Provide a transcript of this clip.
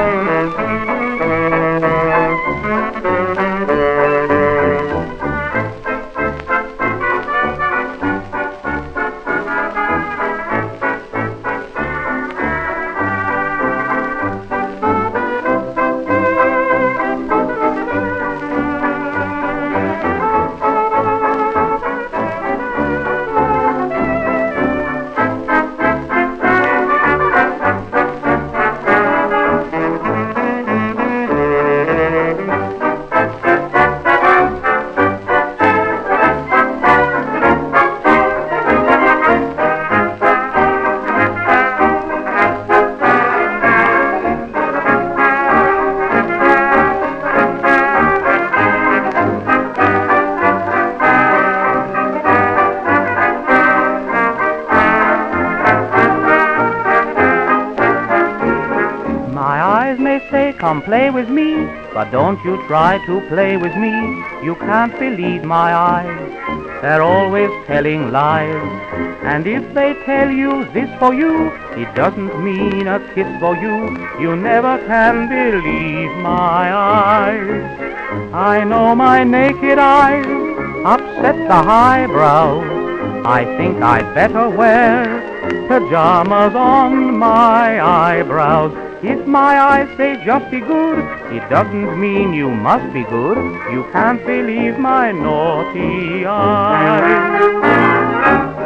My eyes may say, come play with me, but don't you try to play with me. You can't believe my eyes, they're always telling lies. And if they tell you this for you, it doesn't mean a kiss for you. You never can believe my eyes. I know my naked eyes upset the highbrows. I think I'd better wear pajamas on my eyebrows. If my eyes say just be good, it doesn't mean you must be good. You can't believe my naughty eyes.